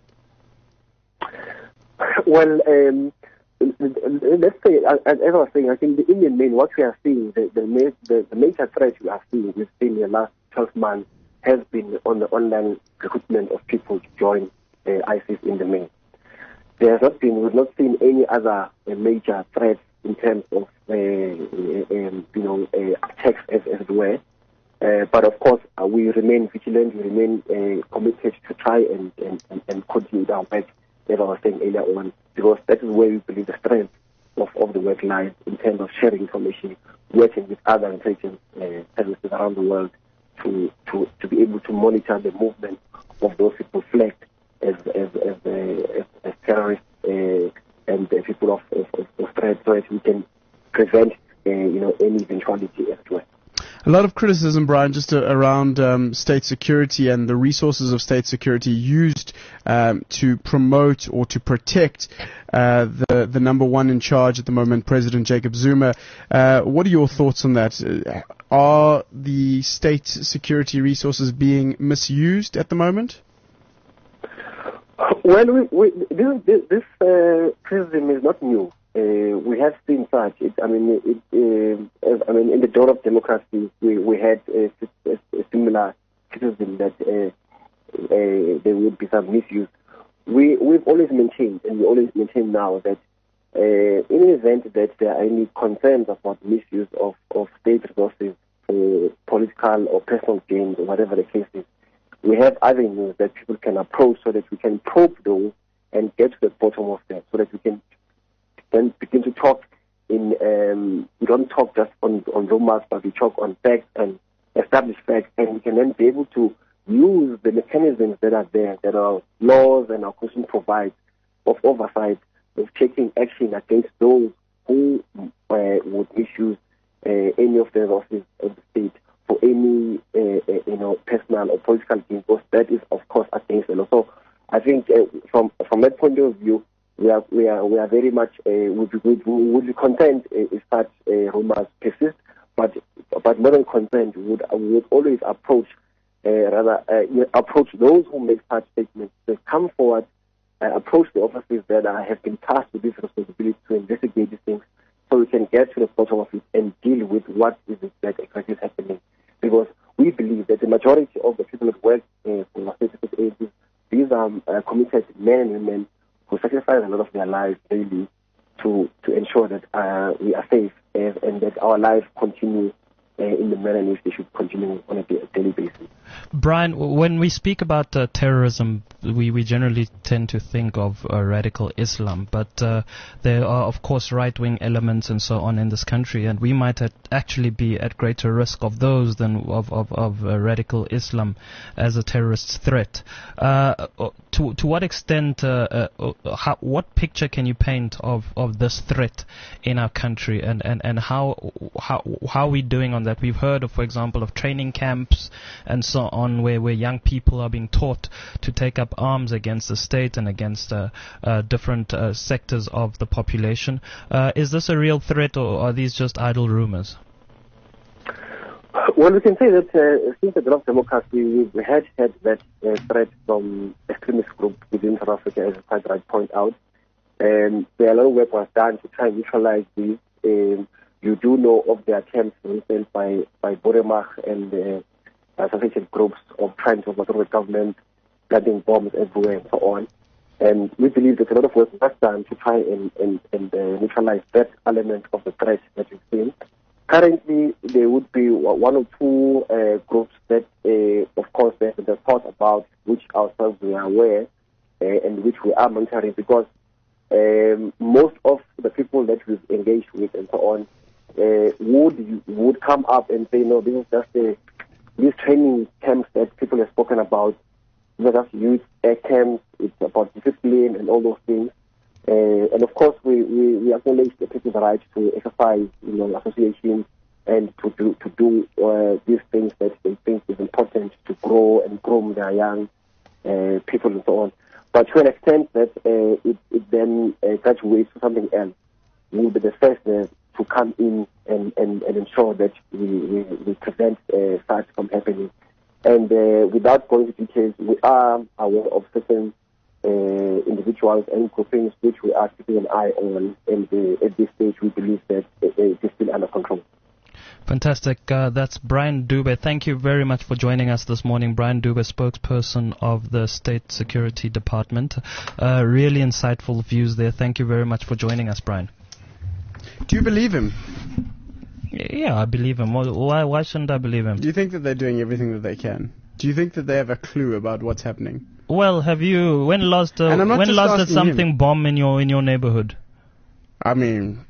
Well, um, let's say, as I was saying, I think the Indian main, what we are seeing, the, the, the, the major threat we are seeing within the last twelve months has been on the online recruitment of people to join uh, ISIS in the main. There has not been, we've not seen any other uh, major threats in terms of, uh, uh, um, you know, uh, attacks as, as it were. Uh, but of course, uh, we remain vigilant, we remain uh, committed to try and, and, and, and continue our work, as I was saying earlier on, because that is where we believe the strength of, of the work lies in terms of sharing information, working with other intelligence uh, services around the world to, to, to be able to monitor the movement of those people flagged as as as, uh, as, as terrorists uh, and uh, people of, of, of threat, so that we can prevent uh, you know any eventuality as well. A lot of criticism, Brian, just uh, around um, state security and the resources of state security used um, to promote or to protect uh, the the number one in charge at the moment, President Jacob Zuma. Uh, what are your thoughts on that? Uh, are the state security resources being misused at the moment? Well, we, we, this, this, this uh, criticism is not new. Uh, we have seen such. It, I mean, it, uh, I mean, in the dawn of democracy, we we had a, a, a similar criticism that uh, uh, there would be some misuse. We we've always maintained, and we always maintain now that uh, in the event that there are any concerns about misuse of, of state resources for political or personal gains or whatever the case is, we have avenues that people can approach so that we can probe those and get to the bottom of them, so that we can then begin to talk in, um, we don't talk just on, on rumors, but we talk on facts and established facts, and we can then be able to use the mechanisms that are there, that our laws and our constitution provide of oversight, of taking action against those who uh, would misuse uh, any of the resources of the state for any, uh, uh, you know, personal or political gain, because that is, of course, against the law. So I think uh, from from that point of view, we are we are we are very much uh, would be would, would be content uh, if such uh, rumors persist, but but more than content, we would we would always approach uh, rather uh, approach those who make such statements. They come forward, uh, approach the officers that uh, have been tasked with this responsibility to investigate these things, so we can get to the bottom of it and deal with what is it that exactly is happening. Because we believe that the majority of the people that work uh, for our state agencies, these are uh, committed men and women who sacrifice a lot of their lives daily to to ensure that uh, we are safe and, and that our lives continue uh, in the manner in which they should continue on a daily basis. Brian, when we speak about uh, terrorism, we, we generally tend to think of uh, radical Islam, but uh, there are, of course, right-wing elements and so on in this country, and we might at actually be at greater risk of those than of, of, of uh, radical Islam as a terrorist threat. Uh, to, to what extent, uh, uh, how, what picture can you paint of, of this threat in our country, and, and, and how, how, how are we doing on that? We've heard of, for example, of training camps and so on, where, where young people are being taught to take up arms against the state and against uh, uh, different uh, sectors of the population. Uh, is this a real threat, or are these just idle rumors? Well, we can say that uh, since the dawn of democracy, we had had that uh, threat from extremist groups within South Africa, as you quite right point out. And there a lot of work was done to try and neutralize these. Um, you do know of the attempts, for instance, by, by Boremach and uh, associated groups of trying to overthrow the government, planting bombs everywhere and so on. And we believe that a lot of work was done to try and, and, and uh, neutralize that element of the threat that we've seen. Currently, there would be one or two uh, groups that, uh, of course, there's the thought about which ourselves we are aware uh, and which we are monitoring, because um, most of the people that we've engaged with and so on uh, would would come up and say, no, this is just a these training camps that people have spoken about. These are just youth uh, camps. It's about discipline and all those things. Uh, and of course, we, we, we acknowledge the people's right to exercise, you know, association and to do to do uh, these things that they think is important to grow and groom their young uh, people and so on. But to an extent that uh, it, it then uh, graduates to something else, we'll be the first uh, to come in and, and, and ensure that we, we, we prevent uh, such from happening. And uh, without going into details, we are aware of certain uh, individuals and groupings which we are keeping an eye on, and uh, at this stage we believe that uh, it is still under control. Fantastic. Uh, that's Brian Dube. Thank you very much for joining us this morning. Brian Dube, spokesperson of the State Security Department. Uh, really insightful views there. Thank you very much for joining us, Brian. Do you believe him? Yeah, I believe him. Why, why shouldn't I believe him? Do you think that they're doing everything that they can? Do you think that they have a clue about what's happening? Well, have you, when last, uh, when last did something him. bomb in your, in your neighborhood? I mean...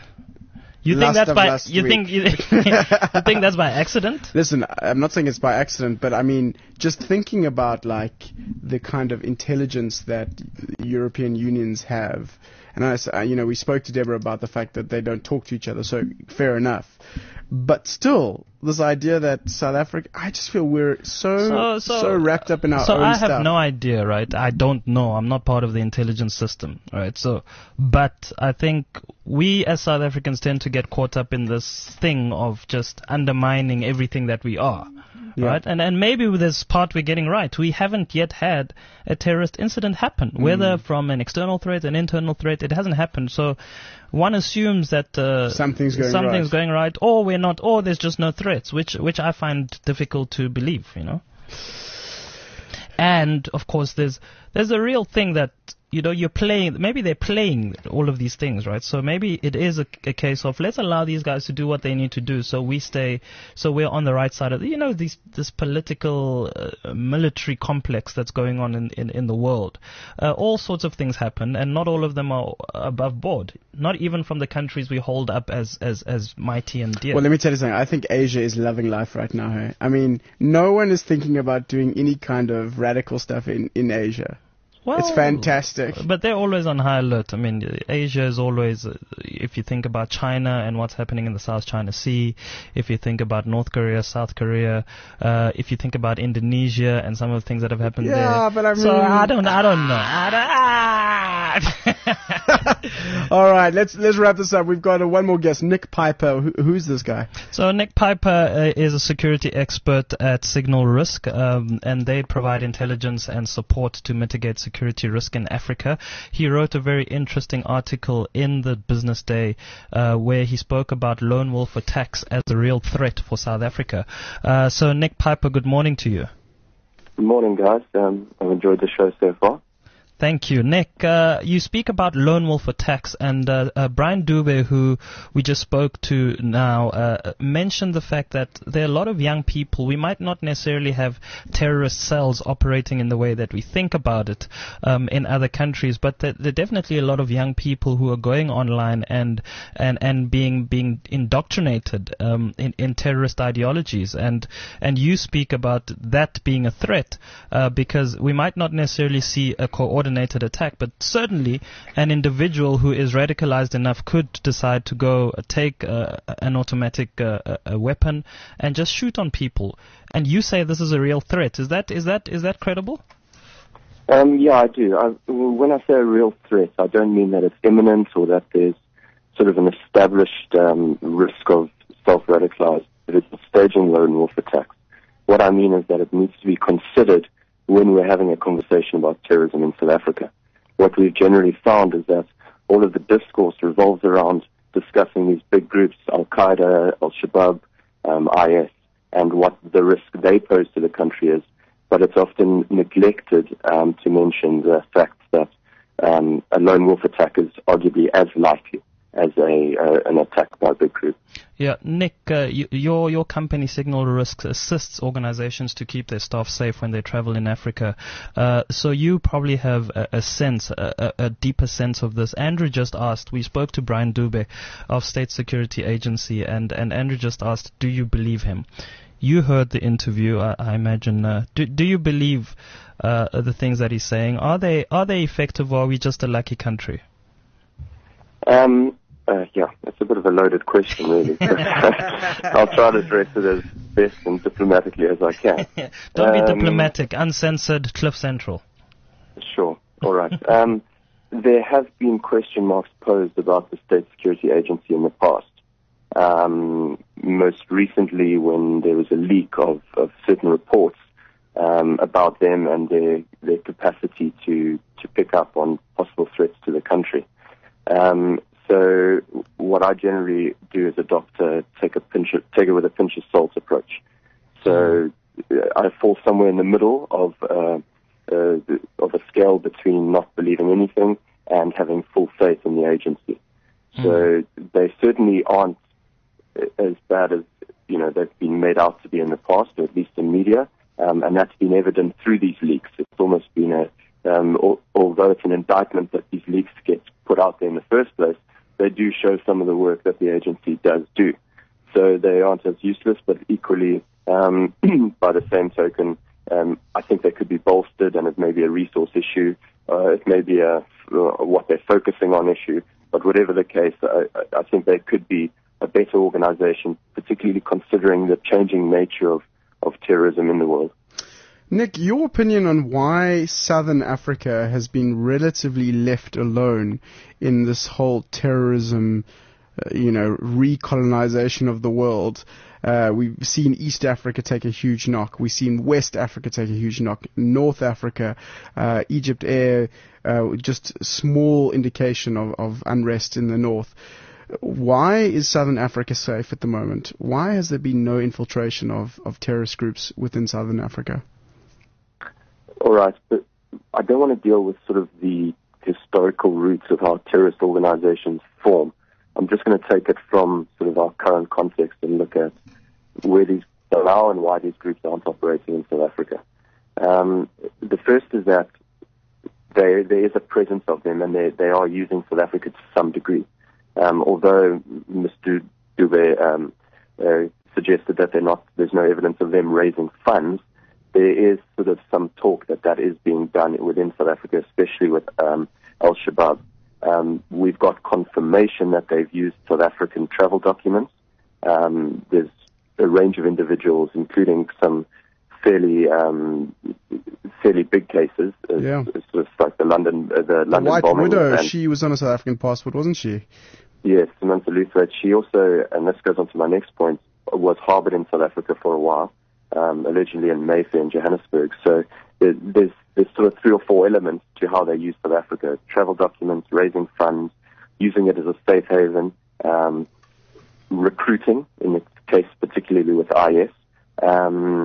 You think that's by you think you, you think that's by accident? Listen, I'm not saying it's by accident, but I mean just thinking about like the kind of intelligence that European unions have, and I, you know, we spoke to Deborah about the fact that they don't talk to each other, so fair enough. But still, this idea that South Africa, I just feel we're so so, so, so wrapped up in our so own I stuff. have no idea, right? I don't know. I'm not part of the intelligence system, right? So, but I think we as South Africans tend to get caught up in this thing of just undermining everything that we are, Yeah. right? And and maybe with this part we're getting right. We haven't yet had a terrorist incident happen, whether from an external threat, an internal threat. It hasn't happened. So one assumes that uh, Something's going something's right. going right, or we're not, or there's just no threats, which which I find difficult to believe. You know. And of course, there's there's a real thing that, you know, you're playing, maybe they're playing all of these things, right? So maybe it is a, a case of, let's allow these guys to do what they need to do, so we stay, so we're on the right side of, the, you know, these, this political, uh, military complex that's going on in, in, in the world. Uh, all sorts of things happen, and not all of them are above board. Not even from the countries we hold up as, as, as mighty and dear. Well, let me tell you something. I think Asia is loving life right now. Hey? I mean, no one is thinking about doing any kind of radical stuff in, in Asia. Well, it's fantastic. But they're always on high alert. I mean, Asia is always, uh, if you think about China and what's happening in the South China Sea, if you think about North Korea, South Korea, uh, if you think about Indonesia and some of the things that have happened yeah, there. Yeah, but I mean... So I don't, I don't know. I don't, All right, let's let's wrap this up. We've got uh, one more guest, Nick Piper. Who, who's this guy? So Nick Piper uh, is a security expert at Signal Risk, um, and they provide intelligence and support to mitigate security risk in Africa. He wrote a very interesting article in the Business Day uh, where he spoke about lone wolf attacks as a real threat for South Africa. Uh, so Nick Piper, good morning to you. Good morning, guys. Um, I've enjoyed the show so far. Thank you. Nick, uh, you speak about lone wolf attacks, and uh, uh, Brian Dube, who we just spoke to now, uh, mentioned the fact that there are a lot of young people. We might not necessarily have terrorist cells operating in the way that we think about it um, in other countries, but there, there are definitely a lot of young people who are going online and and, and being being indoctrinated um, in, in terrorist ideologies. And, and you speak about that being a threat uh, because we might not necessarily see a coordinated attack, but certainly an individual who is radicalized enough could decide to go uh, take uh, an automatic uh, a weapon and just shoot on people. And you say this is a real threat. Is that is that is that credible? Um, yeah, I do. I, when I say a real threat, I don't mean that it's imminent or that there's sort of an established um, risk of self-radicalized staging lone wolf attacks. What I mean is that it needs to be considered when we're having a conversation about terrorism in South Africa. What we've generally found is that all of the discourse revolves around discussing these big groups, Al-Qaeda, Al-Shabaab, um, I S, and what the risk they pose to the country is. But it's often neglected um, to mention the fact that um, a lone wolf attack is arguably as likely as a uh, an attack by a big group. Yeah, Nick, uh, you, your your company Signal Risk assists organizations to keep their staff safe when they travel in Africa. Uh, so you probably have a, a sense, a, a deeper sense of this. Andrew just asked. We spoke to Brian Dube of State Security Agency, and and Andrew just asked, do you believe him? You heard the interview, I, I imagine. Uh, do do you believe uh, the things that he's saying? Are they are they effective, or are we just a lucky country? Um. Uh, yeah, that's a bit of a loaded question, really. I'll try to address it as best and diplomatically as I can. Don't um, be diplomatic. Uncensored, Cliff Central. Sure. All right. Um, there have been question marks posed about the State Security Agency in the past. Um, most recently, when there was a leak of, of certain reports um, about them and their their capacity to, to pick up on possible threats to the country. Um, So what I generally do as a doctor, take a pinch of, take it with a pinch of salt approach. So I fall somewhere in the middle of uh, uh, of a scale between not believing anything and having full faith in the agency. Mm. So they certainly aren't as bad as you know they've been made out to be in the past, or at least in media, um, and that's been evident through these leaks. It's almost been a um, al- although it's an indictment that these leaks get put out there in the first place. They do show some of the work that the agency does do. So they aren't as useless, but equally, um, by the same token, um, I think they could be bolstered, and it may be a resource issue. Uh, it may be a, uh, what they're focusing on issue. But whatever the case, I, I think they could be a better organization, particularly considering the changing nature of, of terrorism in the world. Nick, your opinion on why Southern Africa has been relatively left alone in this whole terrorism uh, you know, recolonization of the world. Uh, we've seen East Africa take a huge knock. We've seen West Africa take a huge knock. North Africa, uh, Egypt Air, uh, just small indication of, of unrest in the north. Why is Southern Africa safe at the moment? Why has there been no infiltration of, of terrorist groups within Southern Africa? All right, but I don't want to deal with sort of the historical roots of how terrorist organizations form. I'm just going to take it from sort of our current context and look at where these are now and why these groups aren't operating in South Africa. Um, the first is that there there is a presence of them, and they they are using South Africa to some degree. Um, although Mister Dube um, uh, suggested that they're not, there's no evidence of them raising funds, there is sort of some talk that that is being done within South Africa, especially with um, Al-Shabaab. Um, we've got confirmation that they've used South African travel documents. Um, there's a range of individuals, including some fairly um, fairly big cases, uh, yeah. sort of like the London uh, the, The London White bombing. Widow, and, she was on a South African passport, wasn't she? Yes, Samantha Luther. She also, and this goes on to my next point, was harbored in South Africa for a while, um, allegedly in Mayfair in Johannesburg. So there, there's there's sort of three or four elements to how they use South Africa: travel documents, raising funds, using it as a safe haven, um, recruiting, in this case particularly with I S. Um,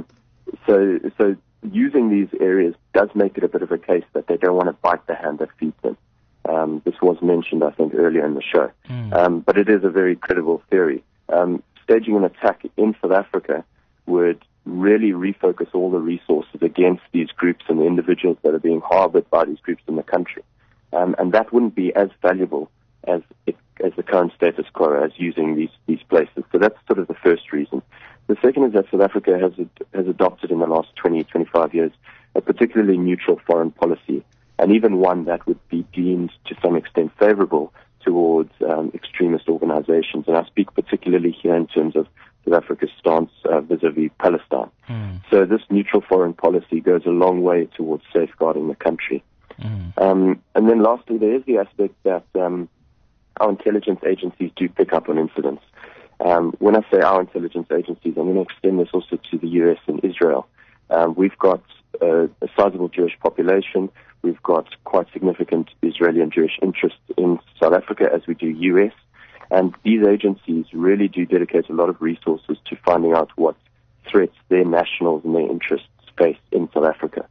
so so using these areas does make it a bit of a case that they don't want to bite the hand that feeds them. Um, this was mentioned, I think, earlier in the show. Mm. Um, but it is a very credible theory. Um, staging an attack in South Africa would really refocus all the resources against these groups and the individuals that are being harbored by these groups in the country. Um, and that wouldn't be as valuable as it, as the current status quo, as using these, these places. So that's sort of the first reason. The second is that South Africa has, has adopted in the last twenty, twenty-five years a particularly neutral foreign policy, and even one that would be deemed to some extent favorable towards um, extremist organizations. And I speak particularly here in terms of South Africa's stance uh, vis-a-vis Palestine. Mm. So this neutral foreign policy goes a long way towards safeguarding the country. Mm. Um, and then lastly, there is the aspect that um, our intelligence agencies do pick up on incidents. Um, when I say our intelligence agencies, I'm going to extend this also to the U S and Israel. Um, we've got uh, a sizable Jewish population. We've got quite significant Israeli and Jewish interests in South Africa, as we do U S. And these agencies really do dedicate a lot of resources to finding out what threats their nationals and their interests face in South Africa.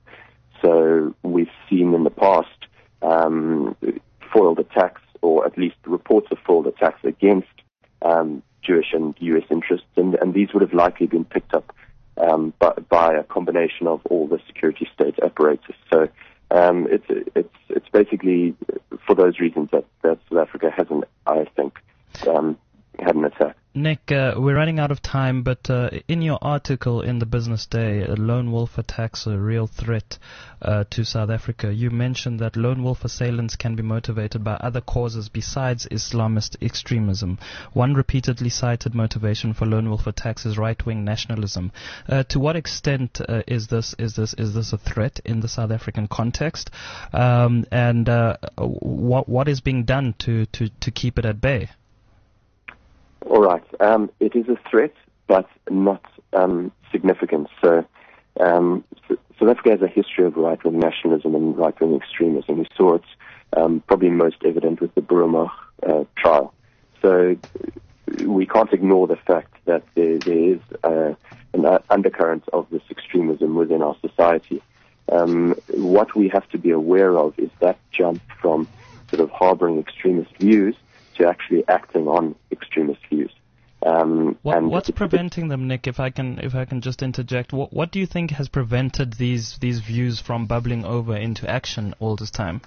So we've seen in the past um, foiled attacks, or at least reports of foiled attacks against um, Jewish and U S interests, and, and these would have likely been picked up um, by, by a combination of all the security state apparatus. So um, it's it's it's basically for those reasons that, that South Africa hasn't, I think, um, had an attack. Nick, uh, we're running out of time, but uh, in your article in the Business Day, uh, Lone Wolf Attacks a Real Threat uh, to South Africa, you mentioned that lone wolf assailants can be motivated by other causes besides Islamist extremism. One repeatedly cited motivation for lone wolf attacks is right-wing nationalism. Uh, to what extent uh, is this is this is this a threat in the South African context, um, and uh, what what is being done to, to, to keep it at bay? All right. Um, it is a threat, but not um, significant. So um, South Africa has a history of right-wing nationalism and right-wing extremism. We saw it um, probably most evident with the Burumach uh, trial. So we can't ignore the fact that there, there is uh, an uh, undercurrent of this extremism within our society. Um, what we have to be aware of is that jump from sort of harboring extremist views to actually acting on extremist views. Um, what, and what's preventing them, Nick? If I can, if I can just interject, what, what do you think has prevented these these views from bubbling over into action all this time?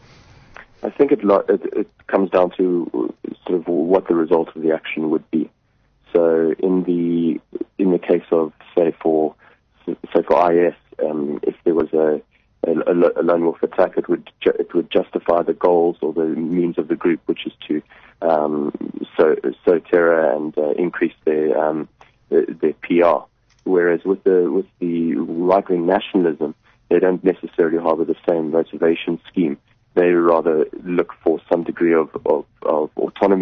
I think it, lo- it, it comes down to sort of what the result of the action would be. So, in the in the case of say for say for I S, um, if there was a A, a lone wolf attack, it would ju- it would justify the goals or the means of the group, which is to um, sow, sow terror and uh, increase their um, their, their P R. Whereas with the with the right-wing nationalism, they don't necessarily harbour the same motivation scheme. They rather look for some degree of of, of autonomy,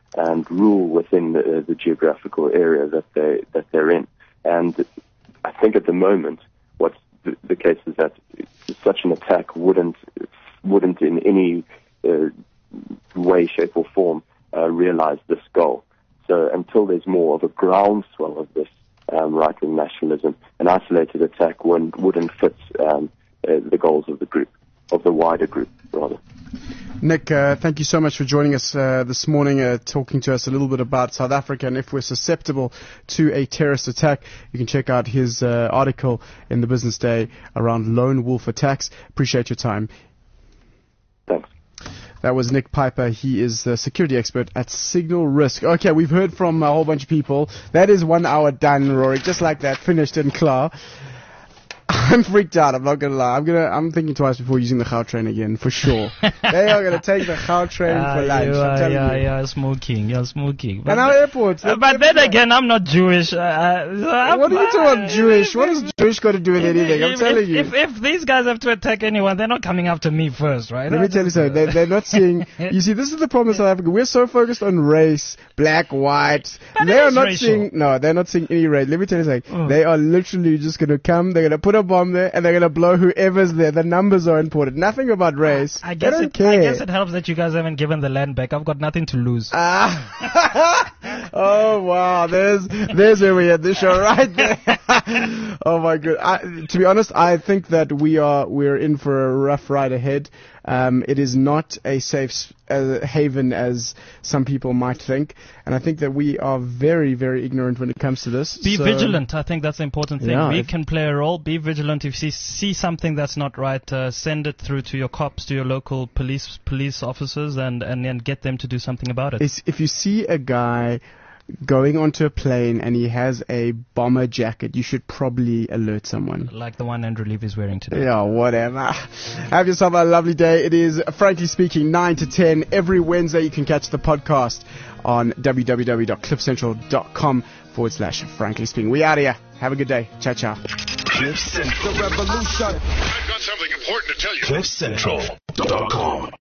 and rule within the, the geographical area that they that they're in. And I think at the moment, what's the, the case is that such an attack wouldn't wouldn't in any uh, way, shape, or form uh, realize this goal. So until there's more of a groundswell of this um, right-wing nationalism, an isolated attack wouldn't, wouldn't fit um, uh, the goals of the group, of the wider group, rather. Nick, uh, thank you so much for joining us uh, this morning, uh, talking to us a little bit about South Africa and if we're susceptible to a terrorist attack. You can check out his uh, article in the Business Day around lone wolf attacks. Appreciate your time. Thanks. That was Nick Piper. He is the security expert at Signal Risk. Okay, we've heard from a whole bunch of people. That is one hour done, Rory. Just like that, finished and klar. I'm freaked out. I'm not gonna lie. I'm gonna. I'm thinking twice before using the Gautrain again, for sure. They are gonna take the Gautrain uh, for lunch. You are, I'm telling yeah, you. yeah, smoking. You're smoking. And our airports. Uh, but then again, I'm not Jewish. Uh, uh, what are you talking about, Jewish? What has Jewish got to do with anything? I'm if, telling if, you. If, if these guys have to attack anyone, they're not coming after me first, right? Let me tell you something. They, they're not seeing. You see, this is the problem in South Africa. We're so focused on race, black, white. But they it are is not racial. seeing. No, they're not seeing any race. Let me tell you something. Oh. They are literally just going to come. They're going to put a bomb there, and they're going to blow whoever's there. The numbers are important. Nothing about race. I guess they don't it, care. I guess it helps that you guys haven't given the land back. I've got nothing to lose. Ah. Oh wow, there's there's where we end the show right there. Oh my god. I, to be honest, I think that we are we're in for a rough ride ahead. Um, it is not a safe uh, haven as some people might think, and I think that we are very, very ignorant when it comes to this. Be so vigilant. I think that's the important thing. Yeah, we if- can play a role. Be vigilant. If you see, see something that's not right, uh, send it through to your cops, to your local police police officers, and and, and get them to do something about it. Is if you see a guy going onto a plane and he has a bomber jacket, you should probably alert someone. Like the one Andrew Levy is wearing today. Yeah, whatever. Have yourself a lovely day. It is, frankly speaking, nine to ten every Wednesday. You can catch the podcast on www.cliffcentral.com forward slash frankly speaking. We out of here. Have a good day. Ciao, ciao. Cliff Central. I've got something important to tell you. Cliff Central dot com.